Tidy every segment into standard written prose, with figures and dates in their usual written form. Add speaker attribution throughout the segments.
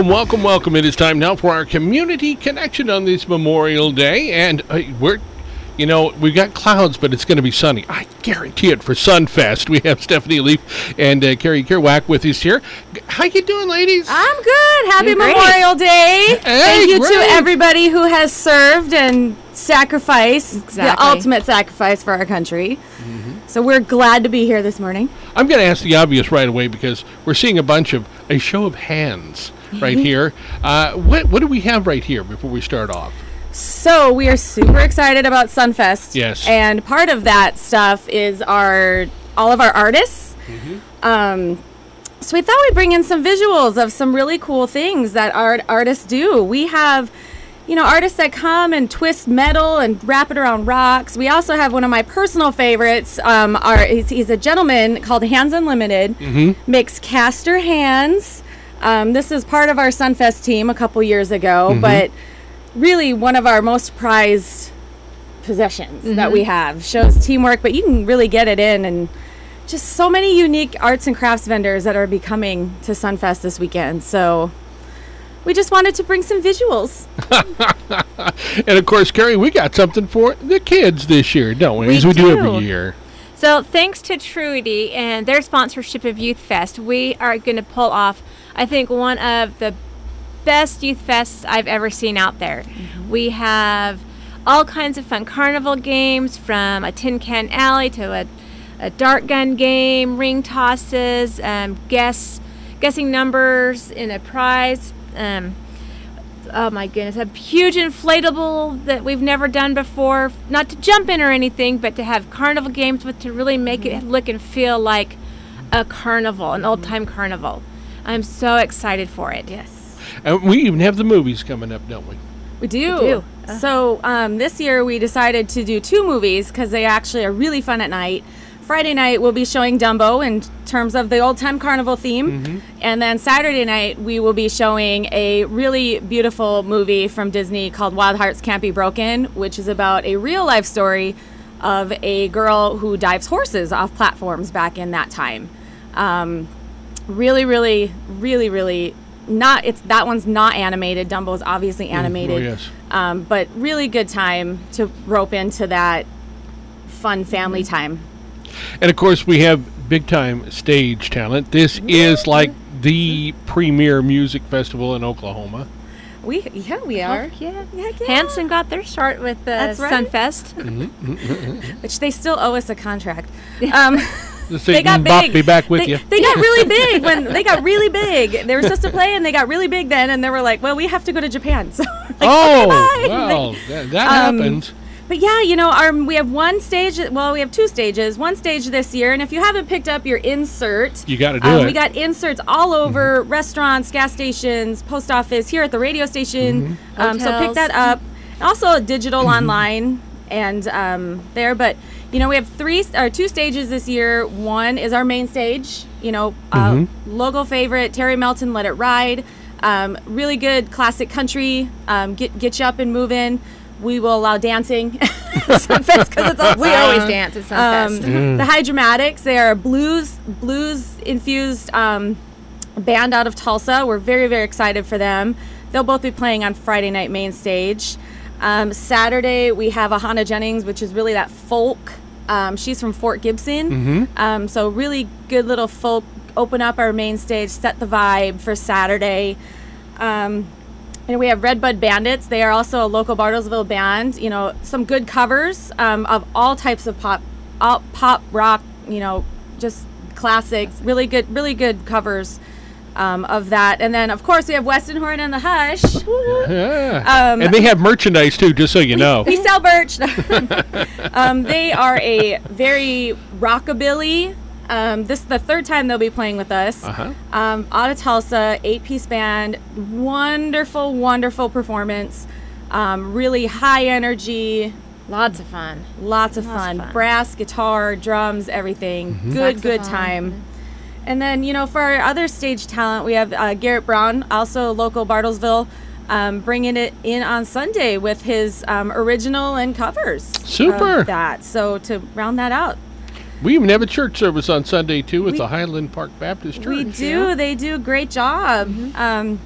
Speaker 1: Welcome, welcome, welcome. It is time now for our community connection on this Memorial Day. And we've got clouds, but it's going to be sunny. I guarantee it for Sunfest. We have Stephanie Leaf and Carrie Kerouac with us here. How you doing, ladies?
Speaker 2: I'm good. Happy Memorial Day. Thank you to everybody who has served and sacrificed, the ultimate sacrifice for our country. Mm-hmm. So we're glad to be here this morning.
Speaker 1: I'm going to ask the obvious right away because we're seeing a show of hands right here. What do we have right here before we start off?
Speaker 2: So we are super excited about Sunfest.
Speaker 1: Yes.
Speaker 2: And part of that stuff is all of our artists. Mm-hmm. So we thought we'd bring in some visuals of some really cool things that our artists do. We have, artists that come and twist metal and wrap it around rocks. We also have one of my personal favorites. He's a gentleman called Hands Unlimited. Mm-hmm. Makes caster hands. This is part of our Sunfest team a couple years ago, mm-hmm. but really one of our most prized possessions mm-hmm. that we have. Shows teamwork, but you can really get it in, and just so many unique arts and crafts vendors that are coming to Sunfest this weekend. So we just wanted to bring some visuals.
Speaker 1: And of course, Carrie, we got something for the kids this year, don't we? As we do every year.
Speaker 3: So thanks to Truity and their sponsorship of Youth Fest, we are going to pull off, I think, one of the best Youth Fests I've ever seen out there. Mm-hmm. We have all kinds of fun carnival games, from a tin can alley to a dart gun game, ring tosses, guessing numbers in a prize. Oh my goodness, a huge inflatable that we've never done before, not to jump in or anything, but to have carnival games to really make mm-hmm. it look and feel like a carnival, an old-time carnival. I'm so excited for it.
Speaker 2: Yes.
Speaker 1: And we even have the movies coming up, don't we?
Speaker 2: We do. So this year we decided to do 2 movies because they actually are really fun at night. Friday night we'll be showing Dumbo in terms of the old time carnival theme. Mm-hmm. And then Saturday night we will be showing a really beautiful movie from Disney called Wild Hearts Can't Be Broken, which is about a real life story of a girl who dives horses off platforms back in that time. Really, really, really, really that one's not animated. Dumbo's obviously animated.
Speaker 1: Oh, yes.
Speaker 2: But really good time to rope into that fun family time.
Speaker 1: And of course, we have big time stage talent. This is like the premier music festival in Oklahoma.
Speaker 2: We are.
Speaker 3: Yeah. Hanson got their start with Sunfest,
Speaker 1: mm-hmm.
Speaker 2: which they still owe us a contract.
Speaker 1: They got big. Be back with you.
Speaker 2: They got really big when they got really big. They were supposed to play, and they got really big then, and they were like, "Well, we have to go to Japan." So,
Speaker 1: that happens.
Speaker 2: But yeah, we have one stage. Well, we have 2 stages. One stage this year, and if you haven't picked up your insert,
Speaker 1: you got to do it.
Speaker 2: We got inserts all over restaurants, gas stations, post office, here at the radio station. Mm-hmm. So pick that up. Also digital online and there. But we have 2 stages this year. One is our main stage. Local favorite Terry Melton, Let It Ride. Really good classic country. Get you up and moving. We will allow dancing at Sunfest because it's all
Speaker 3: we always dance at Sunfest.
Speaker 2: The Hydramatics, they are a blues infused band out of Tulsa. We're very, very excited for them. They'll both be playing on Friday night main stage. Saturday we have Ahana Jennings, which is really that folk. She's from Fort Gibson. Mm-hmm. So really good little folk. Open up our main stage, set the vibe for Saturday. And we have Redbud Bandits. They are also a local Bartlesville band. Some good covers of all types of pop, rock. Just classic, really good covers of that. And then, of course, we have Weston Horn and the Hush.
Speaker 1: Yeah. And they have merchandise too, just so you know.
Speaker 2: We sell merch. They are a very rockabilly. This is the 3rd time they'll be playing with us.
Speaker 1: Uh-huh.
Speaker 2: Out of Tulsa, 8-piece band, wonderful, wonderful performance. Really high energy.
Speaker 3: Lots of fun.
Speaker 2: Brass, guitar, drums, everything. Mm-hmm. Good time. And then, for our other stage talent, we have Garrett Brown, also local Bartlesville, bringing it in on Sunday with his original and covers.
Speaker 1: Super.
Speaker 2: Of that. So to round that out.
Speaker 1: We even have a church service on Sunday, too, with the Highland Park Baptist Church.
Speaker 2: We do. Yeah. They do a great job. Mm-hmm.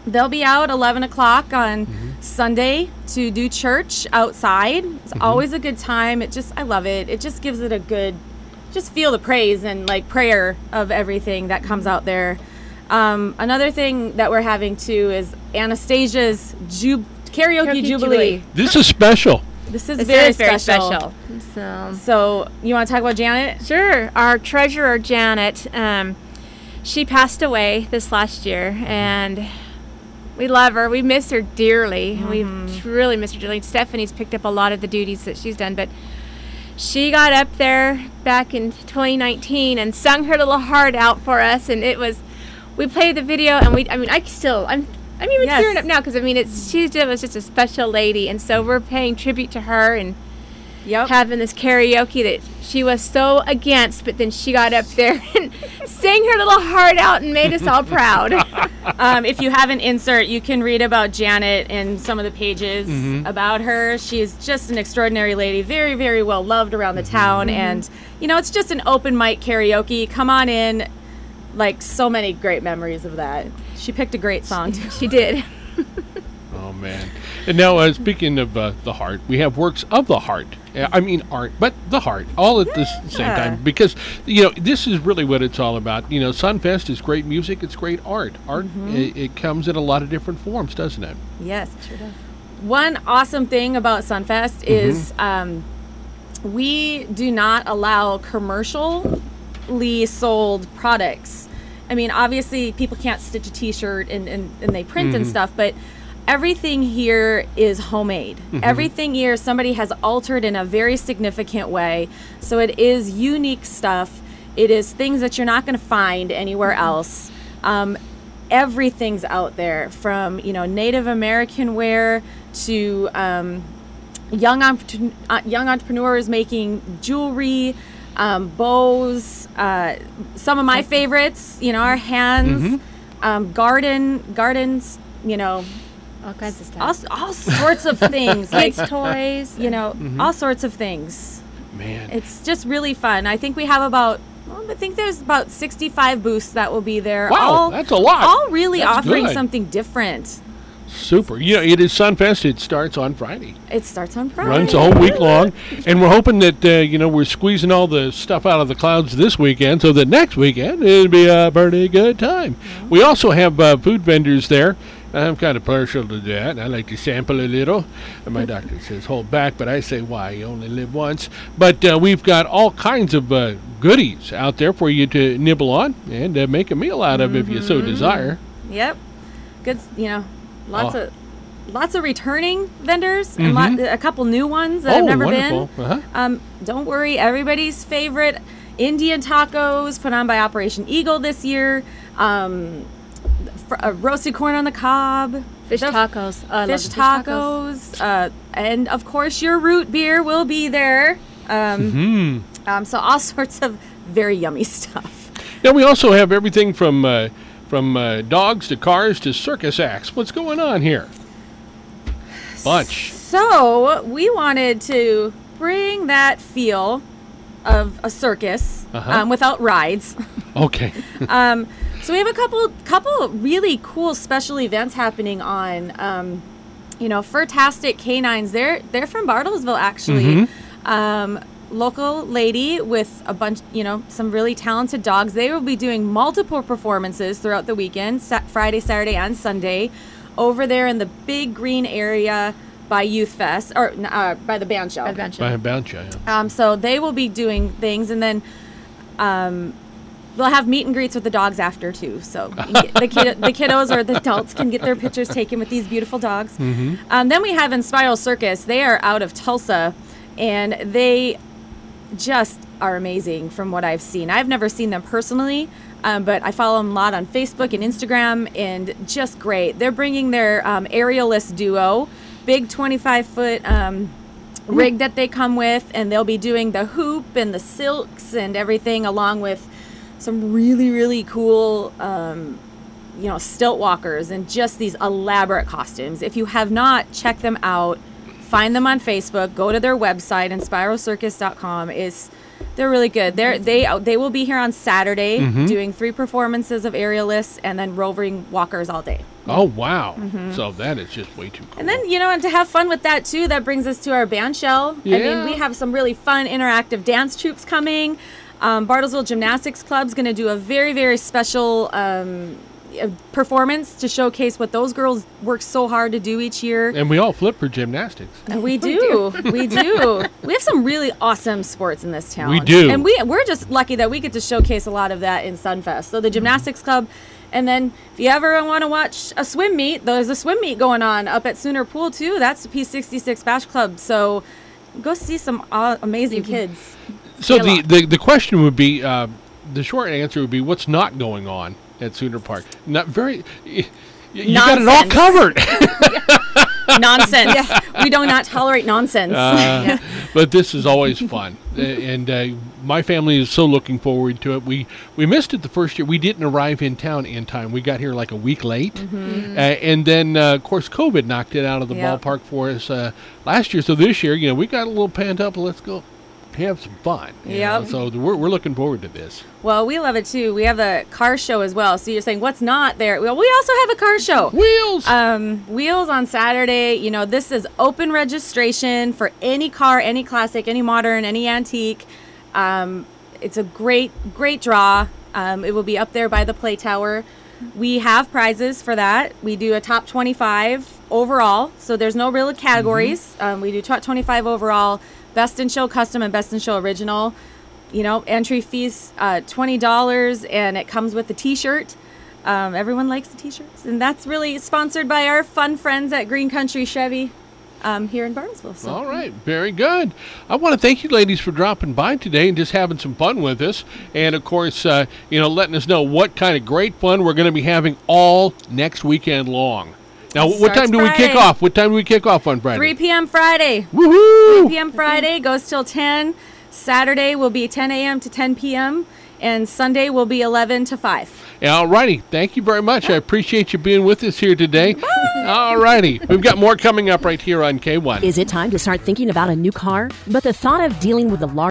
Speaker 2: they'll be out 11 o'clock on Sunday to do church outside. It's always a good time. I love it. It just gives it a good, just feel the praise and like prayer of everything that comes out there. Another thing that we're having too is Anastasia's karaoke Jubilee.
Speaker 1: This is special.
Speaker 2: This is
Speaker 3: This
Speaker 2: very
Speaker 3: is very
Speaker 2: special.
Speaker 3: special.
Speaker 2: So you want to talk about Janet?
Speaker 3: Sure. Our treasurer, Janet, she passed away this last year, and we love her. We miss her dearly. We really miss her dearly. Stephanie's picked up a lot of the duties that she's done, but she got up there back in 2019 and sung her little heart out for us, and we played the video, and I'm even tearing up now because she was just a special lady, and so we're paying tribute to her and having this karaoke that she was so against, but then she got up there and sang her little heart out and made us all proud.
Speaker 2: If you have an insert, you can read about Janet in some of the pages about her. She's just an extraordinary lady, very, very well loved around the town, and it's just an open mic karaoke. Come on in. Like, so many great memories of that. She picked a great song, too.
Speaker 3: She did.
Speaker 1: Oh, man. And now, speaking of the heart, we have works of the heart. Art, but the heart, all at the same time. Because, this is really what it's all about. Sunfest is great music. It's great art. Art, it comes in a lot of different forms, doesn't it?
Speaker 2: Yes. Sure does. One awesome thing about Sunfest is we do not allow commercially sold products. Obviously people can't stitch a t-shirt and they print and stuff, but everything here is homemade. Everything here somebody has altered in a very significant way. So it is unique stuff. It is things that you're not going to find anywhere else. Everything's out there, from Native American wear to young entrepreneurs making jewelry, bows, some of my favorites, our hands, gardens,
Speaker 3: all kinds of stuff.
Speaker 2: all sorts of things,
Speaker 3: Kids' toys,
Speaker 2: all sorts of things.
Speaker 1: Man,
Speaker 2: it's just really fun. I think we have there's about 65 booths that will be there.
Speaker 1: Wow, that's a lot.
Speaker 2: All really
Speaker 1: That's
Speaker 2: offering
Speaker 1: good.
Speaker 2: something different.
Speaker 1: Super. It is Sunfest. It starts on Friday.
Speaker 2: It starts on Friday.
Speaker 1: Runs a whole week long. And we're hoping that, we're squeezing all the stuff out of the clouds this weekend so that next weekend it'll be a pretty good time. We also have food vendors there. I'm kind of partial to that. I like to sample a little. And my doctor says, hold back, but I say, why? You only live once. But we've got all kinds of goodies out there for you to nibble on and make a meal out of if you so desire.
Speaker 2: Yep. Good, lots of returning vendors and a couple new ones that have never been. Don't worry, everybody's favorite Indian tacos put on by Operation Eagle this year. Roasted corn on the cob.
Speaker 3: fish tacos. I love
Speaker 2: Fish
Speaker 3: the
Speaker 2: tacos. And of course your root beer will be there. So all sorts of very yummy stuff.
Speaker 1: Now we also have everything from dogs to cars to circus acts. What's going on here? Bunch.
Speaker 2: So we wanted to bring that feel of a circus without rides.
Speaker 1: Okay.
Speaker 2: So we have a couple really cool special events happening on, Furtastic Canines. They're from Bartlesville, actually. Local lady with a bunch, some really talented dogs. They will be doing multiple performances throughout the weekend, Friday, Saturday, and Sunday, over there in the big green area by Youth Fest, or by the band show.
Speaker 1: By a band show, yeah.
Speaker 2: So they will be doing things, and then they'll have meet and greets with the dogs after, too. So the kiddos or the adults can get their pictures taken with these beautiful dogs. Then we have Inspiral Circus. They are out of Tulsa, and they just are amazing from what I've seen. I've never seen them personally, but I follow them a lot on Facebook and Instagram, and just great. They're bringing their aerialist duo, big 25-foot rig that they come with, and they'll be doing the hoop and the silks and everything, along with some really, really cool, stilt walkers and just these elaborate costumes. If you have not, check them out. Find them on Facebook. Go to their website, inspiralcircus.com. They're really good. They will be here on Saturday doing 3 performances of aerialists and then roving walkers all day.
Speaker 1: Oh, wow. So that is just way too cool.
Speaker 2: And then, and to have fun with that too, that brings us to our band shell. I
Speaker 1: Yeah.
Speaker 2: mean, we have some really fun interactive dance troupes coming. Bartlesville Gymnastics Club's going to do a very, very special performance to showcase what those girls work so hard to do each year.
Speaker 1: And we all flip for gymnastics.
Speaker 2: We do. We do. We have some really awesome sports in this town.
Speaker 1: We do.
Speaker 2: And we're just lucky that we get to showcase a lot of that in Sunfest. So the Gymnastics Club, and then if you ever want to watch a swim meet, there's a swim meet going on up at Sooner Pool too. That's the P66 Bash Club. So go see some amazing kids.
Speaker 1: So
Speaker 2: Pay a lot.
Speaker 1: the question would be, the short answer would be, what's not going on at Sooner Park? Not very. You got it all
Speaker 2: Nonsense.
Speaker 1: covered.
Speaker 2: Nonsense. We do not tolerate nonsense.
Speaker 1: But this is always fun, and my family is so looking forward to it. We missed it the first year. We didn't arrive in town in time. We got here like a week late, and then of course COVID knocked it out of the
Speaker 2: Yep.
Speaker 1: ballpark for us last year. So this year, we got a little pent up. Let's go have some fun. you know.
Speaker 2: Yep.
Speaker 1: So we're looking forward to this.
Speaker 2: Well, we love it too. We have the car show as well. So you're saying what's not there? Well, we also have a car show.
Speaker 1: Wheels.
Speaker 2: Wheels on Saturday. This is open registration for any car, any classic, any modern, any antique. It's a great draw. It will be up there by the Play Tower. We have prizes for that. We do a top 25 overall. So there's no real categories. We do top 25 overall, best in show custom and best in show original. Entry fees $20, and it comes with a T-shirt. Everyone likes the T-shirts, and that's really sponsored by our fun friends at Green Country Chevy here in Bartlesville. So.
Speaker 1: All right, very good. I want to thank you ladies for dropping by today and just having some fun with us. And, of course, letting us know what kind of great fun we're going to be having all next weekend long. Now, what
Speaker 2: Starts
Speaker 1: time do we kick
Speaker 2: Friday.
Speaker 1: off? What time do we kick off on Friday?
Speaker 2: 3 p.m. Friday. 3
Speaker 1: Woohoo!
Speaker 2: p.m. Friday goes till 10. Saturday will be 10 a.m. to 10 p.m. And Sunday will be 11 to 5.
Speaker 1: All righty. Thank you very much. I appreciate you being with us here today. All righty. We've got more coming up right here on K1.
Speaker 4: Is it time to start thinking about a new car? But the thought of dealing with the large